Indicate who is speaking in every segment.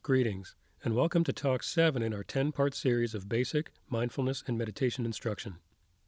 Speaker 1: Greetings, and welcome to Talk 7 in our 10-part series of basic mindfulness and meditation instruction.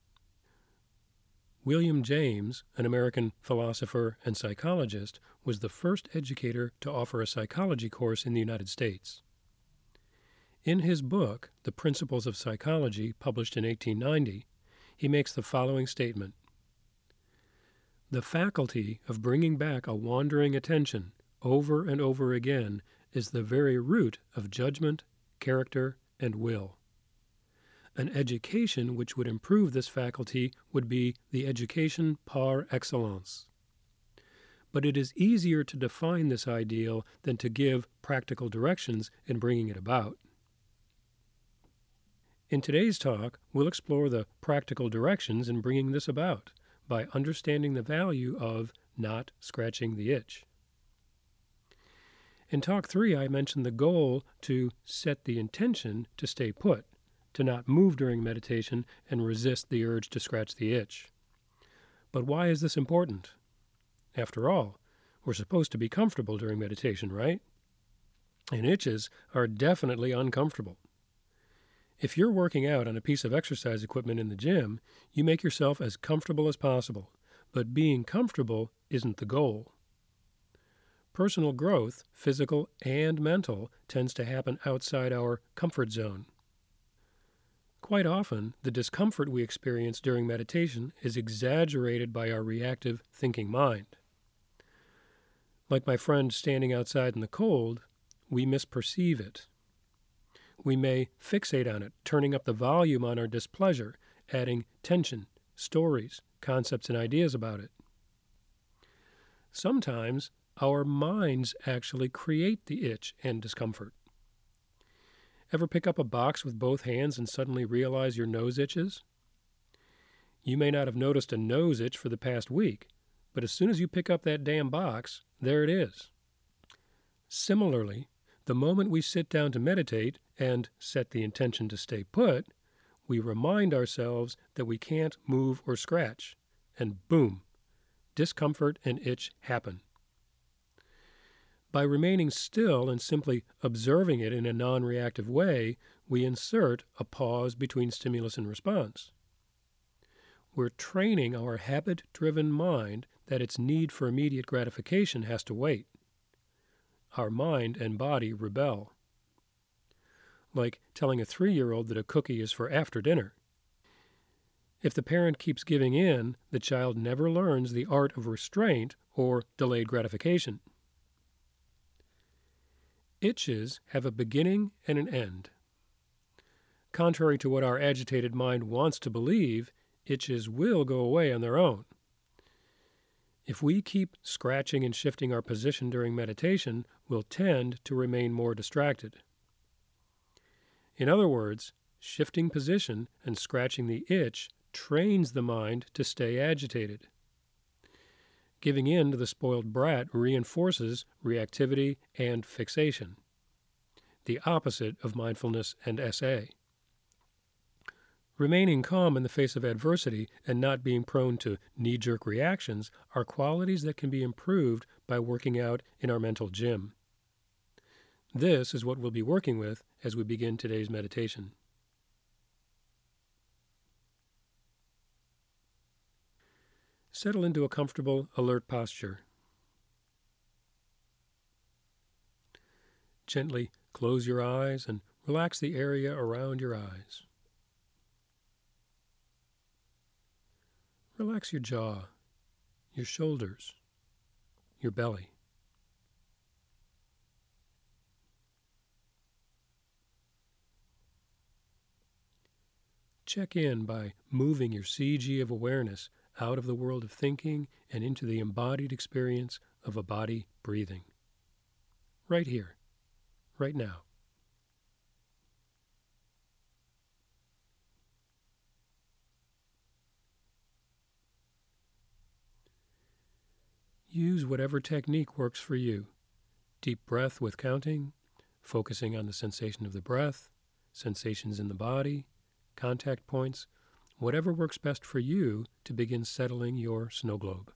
Speaker 1: William James, an American philosopher and psychologist, was the first educator to offer a psychology course in the United States. In his book, The Principles of Psychology, published in 1890, he makes the following statement: "The faculty of bringing back a wandering attention over and over again is the very root of judgment, character, and will. An education which would improve this faculty would be the education par excellence. But it is easier to define this ideal than to give practical directions in bringing it about." In today's talk, we'll explore the practical directions in bringing this about by understanding the value of not scratching the itch. In Talk 3, I mentioned the goal to set the intention to stay put, to not move during meditation and resist the urge to scratch the itch. But why is this important? After all, we're supposed to be comfortable during meditation, right? And itches are definitely uncomfortable. If you're working out on a piece of exercise equipment in the gym, you make yourself as comfortable as possible, but being comfortable isn't the goal. Personal growth, physical and mental, tends to happen outside our comfort zone. Quite often, the discomfort we experience during meditation is exaggerated by our reactive thinking mind. Like my friend standing outside in the cold, we misperceive it. We may fixate on it, turning up the volume on our displeasure, adding tension, stories, concepts, and ideas about it. Sometimes, our minds actually create the itch and discomfort. Ever pick up a box with both hands and suddenly realize your nose itches? You may not have noticed a nose itch for the past week, but as soon as you pick up that damn box, there it is. Similarly, the moment we sit down to meditate and set the intention to stay put, we remind ourselves that we can't move or scratch, and boom, discomfort and itch happen. By remaining still and simply observing it in a non-reactive way, we insert a pause between stimulus and response. We're training our habit-driven mind that its need for immediate gratification has to wait. Our mind and body rebel. Like telling a 3-year-old that a cookie is for after dinner. If the parent keeps giving in, the child never learns the art of restraint or delayed gratification. Itches have a beginning and an end. Contrary to what our agitated mind wants to believe, itches will go away on their own. If we keep scratching and shifting our position during meditation, we'll tend to remain more distracted. In other words, shifting position and scratching the itch trains the mind to stay agitated. Giving in to the spoiled brat reinforces reactivity and fixation, the opposite of mindfulness and SA. Remaining calm in the face of adversity and not being prone to knee-jerk reactions are qualities that can be improved by working out in our mental gym. This is what we'll be working with as we begin today's meditation. Settle into a comfortable, alert posture. Gently close your eyes and relax the area around your eyes. Relax your jaw, your shoulders, your belly. Check in by moving your CG of awareness out of the world of thinking and into the embodied experience of a body breathing. Right here, right now. Use whatever technique works for you. Deep breath with counting, focusing on the sensation of the breath, sensations in the body, contact points, whatever works best for you to begin settling your snow globe.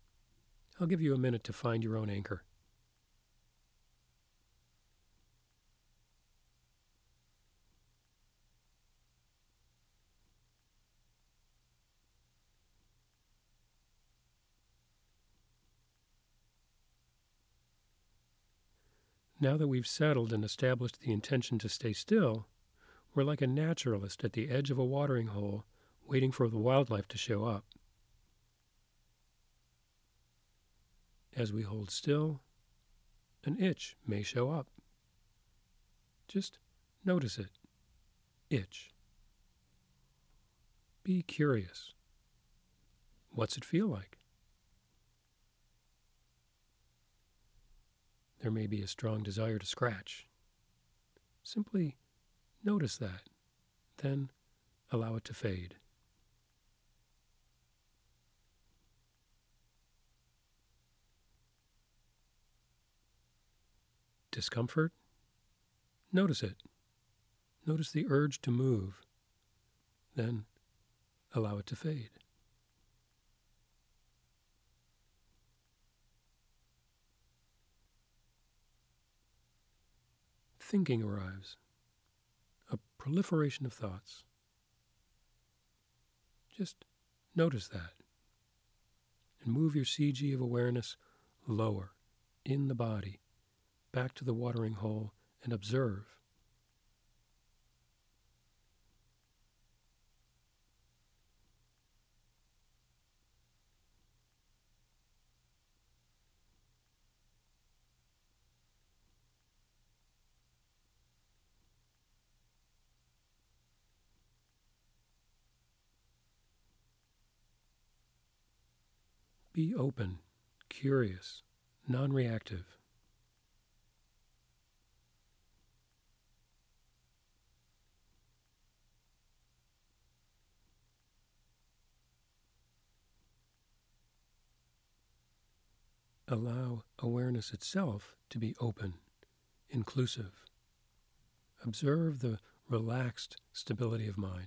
Speaker 1: I'll give you a minute to find your own anchor. Now that we've settled and established the intention to stay still, we're like a naturalist at the edge of a watering hole, waiting for the wildlife to show up. As we hold still, an itch may show up. Just notice it. Itch. Be curious. What's it feel like? There may be a strong desire to scratch. Simply notice that, then allow it to fade. Discomfort? Notice it. Notice the urge to move, then allow it to fade. Thinking arrives, a proliferation of thoughts. Just notice that, and move your CG of awareness lower, in the body, back to the watering hole, and observe. Be open, curious, non-reactive. Allow awareness itself to be open, inclusive. Observe the relaxed stability of mind.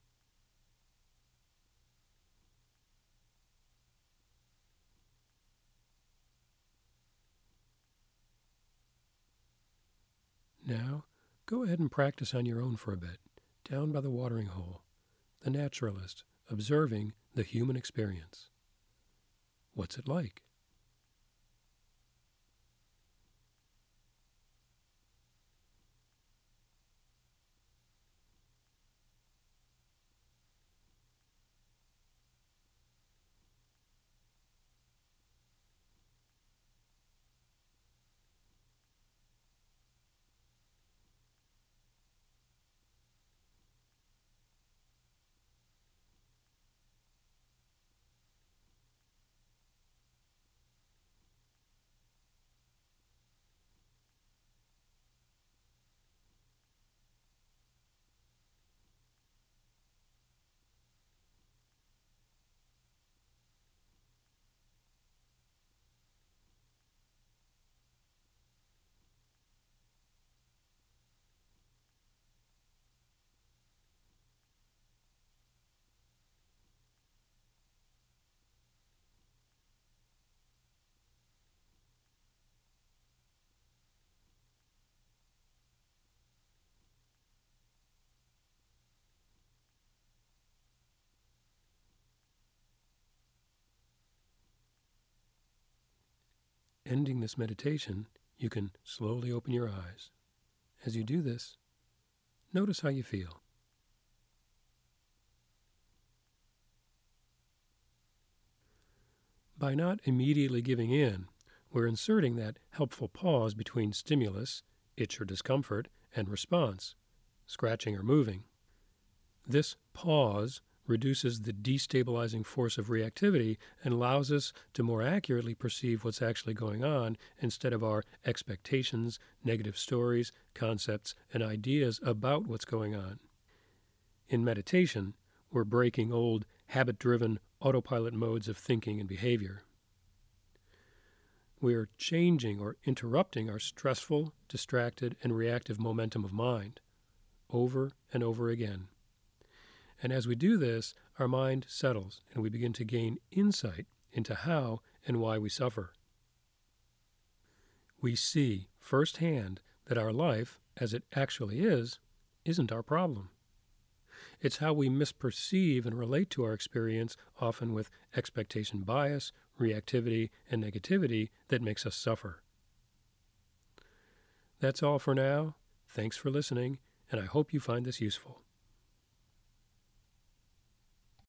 Speaker 1: Now, go ahead and practice on your own for a bit, down by the watering hole, the naturalist, observing the human experience. What's it like? Ending this meditation, you can slowly open your eyes. As you do this, notice how you feel. By not immediately giving in, we're inserting that helpful pause between stimulus, itch or discomfort, and response, scratching or moving. This pause reduces the destabilizing force of reactivity and allows us to more accurately perceive what's actually going on instead of our expectations, negative stories, concepts, and ideas about what's going on. In meditation, we're breaking old, habit-driven, autopilot modes of thinking and behavior. We are changing or interrupting our stressful, distracted, and reactive momentum of mind over and over again. And as we do this, our mind settles and we begin to gain insight into how and why we suffer. We see firsthand that our life, as it actually is, isn't our problem. It's how we misperceive and relate to our experience, often with expectation bias, reactivity, and negativity, that makes us suffer. That's all for now. Thanks for listening, and I hope you find this useful.